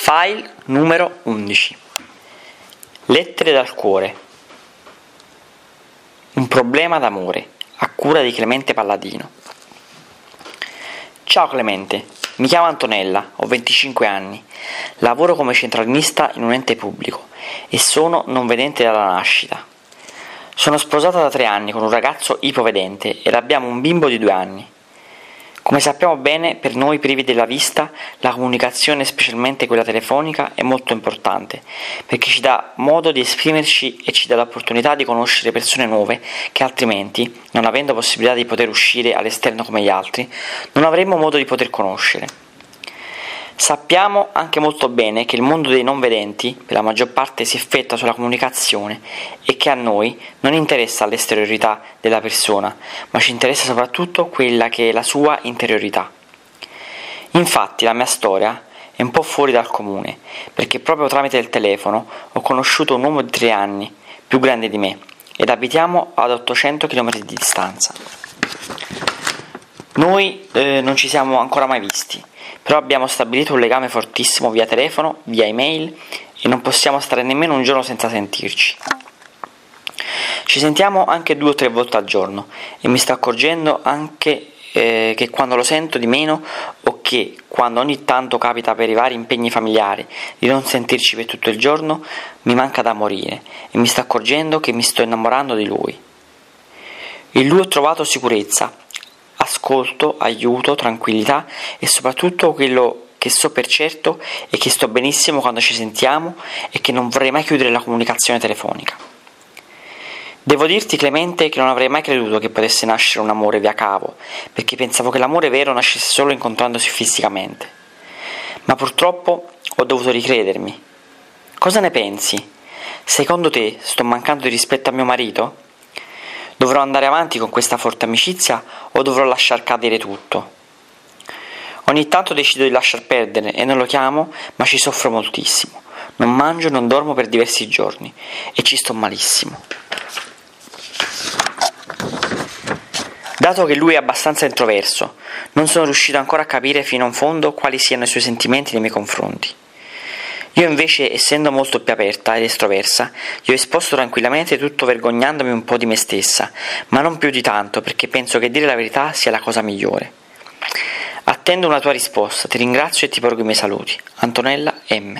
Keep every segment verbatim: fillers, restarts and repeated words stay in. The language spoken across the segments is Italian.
File numero undici. Lettere dal cuore. Un problema d'amore, a cura di Clemente Palladino. Ciao Clemente, mi chiamo Antonella, ho venticinque anni, lavoro come centralinista in un ente pubblico e sono non vedente dalla nascita. Sono sposata da tre anni con un ragazzo ipovedente ed abbiamo un bimbo di due anni. Come sappiamo bene, per noi privi della vista, la comunicazione, specialmente quella telefonica, è molto importante, perché ci dà modo di esprimerci e ci dà l'opportunità di conoscere persone nuove che altrimenti, non avendo possibilità di poter uscire all'esterno come gli altri, non avremmo modo di poter conoscere. Sappiamo anche molto bene che il mondo dei non vedenti, per la maggior parte, si effettua sulla comunicazione e che a noi non interessa l'esteriorità della persona, ma ci interessa soprattutto quella che è la sua interiorità. Infatti la mia storia è un po' fuori dal comune, perché proprio tramite il telefono ho conosciuto un uomo di tre anni, più grande di me, ed abitiamo ad ottocento chilometri di distanza. Noi eh, non ci siamo ancora mai visti, però abbiamo stabilito un legame fortissimo via telefono, via email e non possiamo stare nemmeno un giorno senza sentirci. Ci sentiamo anche due o tre volte al giorno e mi sto accorgendo anche eh, che quando lo sento di meno o che quando ogni tanto capita per i vari impegni familiari di non sentirci per tutto il giorno mi manca da morire e mi sto accorgendo che mi sto innamorando di lui. In lui ho trovato sicurezza, ascolto, aiuto, tranquillità e soprattutto quello che so per certo è che sto benissimo quando ci sentiamo e che non vorrei mai chiudere la comunicazione telefonica. Devo dirti Clemente che non avrei mai creduto che potesse nascere un amore via cavo, perché pensavo che l'amore vero nascesse solo incontrandosi fisicamente. Ma purtroppo ho dovuto ricredermi. Cosa ne pensi? Secondo te sto mancando di rispetto a mio marito? Dovrò andare avanti con questa forte amicizia o dovrò lasciar cadere tutto? Ogni tanto decido di lasciar perdere e non lo chiamo, ma ci soffro moltissimo. Non mangio e non dormo per diversi giorni e ci sto malissimo. Dato che lui è abbastanza introverso, non sono riuscito ancora a capire fino in fondo quali siano i suoi sentimenti nei miei confronti. Io invece, essendo molto più aperta ed estroversa, gli ho esposto tranquillamente tutto vergognandomi un po' di me stessa, ma non più di tanto perché penso che dire la verità sia la cosa migliore. Attendo una tua risposta, ti ringrazio e ti porgo i miei saluti. Antonella M.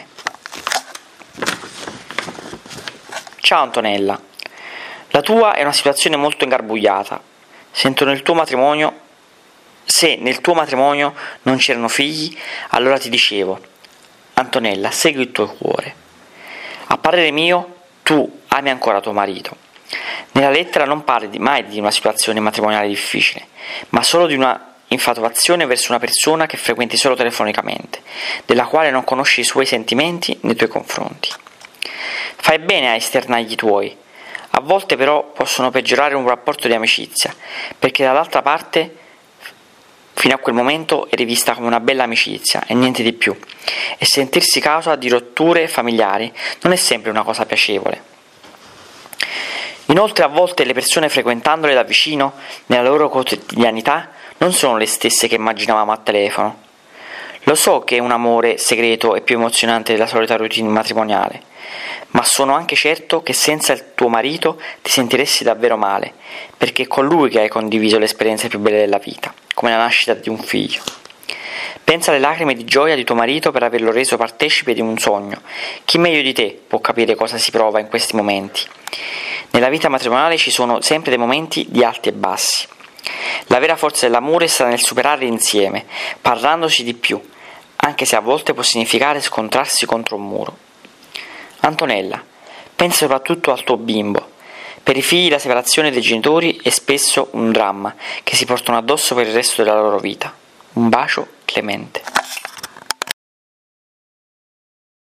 Ciao Antonella, la tua è una situazione molto ingarbugliata. Sento nel tuo matrimonio, se nel tuo matrimonio non c'erano figli, allora ti dicevo, Antonella, segui il tuo cuore. A parere mio, tu ami ancora tuo marito. Nella lettera non parli mai di una situazione matrimoniale difficile, ma solo di una infatuazione verso una persona che frequenti solo telefonicamente, della quale non conosci i suoi sentimenti nei tuoi confronti. Fai bene a esternargli i tuoi. A volte però possono peggiorare un rapporto di amicizia, perché dall'altra parte fino a quel momento eri vista come una bella amicizia e niente di più, e sentirsi causa di rotture familiari non è sempre una cosa piacevole. Inoltre a volte le persone frequentandole da vicino, nella loro quotidianità, non sono le stesse che immaginavamo a telefono. Lo so che un amore segreto è più emozionante della solita routine matrimoniale, ma sono anche certo che senza il tuo marito ti sentiresti davvero male, perché è con lui che hai condiviso le esperienze più belle della vita, come la nascita di un figlio. Pensa alle lacrime di gioia di tuo marito per averlo reso partecipe di un sogno. Chi meglio di te può capire cosa si prova in questi momenti? Nella vita matrimoniale ci sono sempre dei momenti di alti e bassi. La vera forza dell'amore sta nel superarli insieme, parlandosi di più, anche se a volte può significare scontrarsi contro un muro. Antonella, pensa soprattutto al tuo bimbo. Per i figli la separazione dei genitori è spesso un dramma che si portano addosso per il resto della loro vita. Un bacio, Clemente.